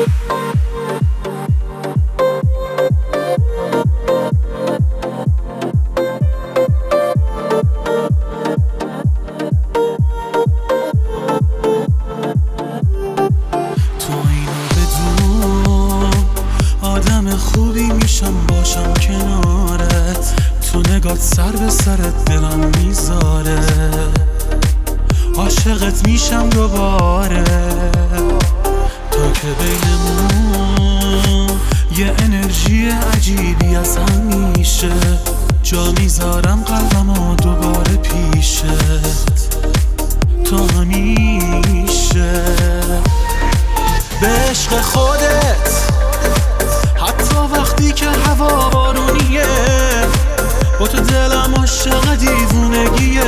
خوبی میشم باشم کنارت، تو نگات سر به سرت دلم میذاره، عاشقت میشم دوباره، تا که بینمون یه انرژی عجیبی از هم میشه، جا میذارم قلبمو دوباره پیشت تا همیشه. به عشق خودت حتی وقتی که هوا بارونیه، با تو دلم عاشق دیوونگیه.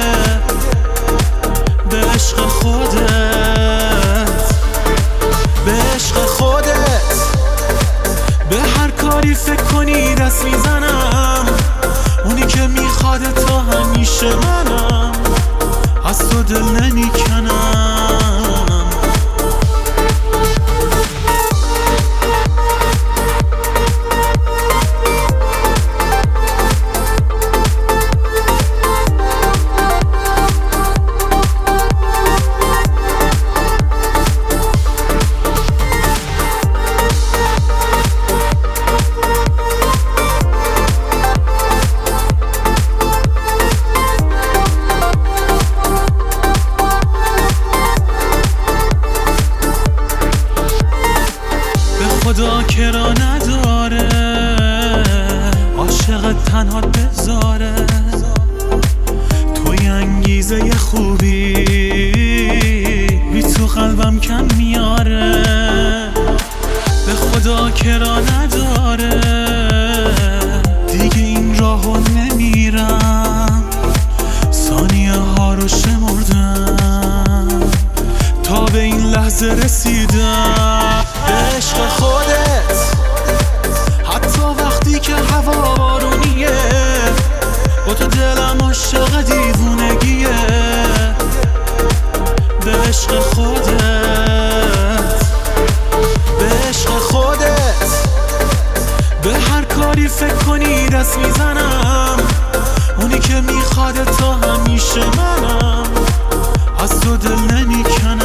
به عشق خودت، به عشق خودت، به هر کاری فکر کنی دست میزنم، اونی که میخواد تا همیشه منم، از تو دل نمیکنم. خدا کرا نداره عاشقت تنها بذاره، توی انگیزه خوبی بی تو قلبم کم میاره. به خدا کرا نداره دیگه این راهو نمیرم، ثانیه ها رو شمردم تا به این لحظه رسیدم. به عشق خودت حتی وقتی که هوا بارونیه، با تو دلم عاشق دیوونگیه. به عشق خودت، به عشق خودت، به هر کاری فکر کنی دست میزنم، اونی که میخواد تا همیشه منم، از تو دل نمیکنم.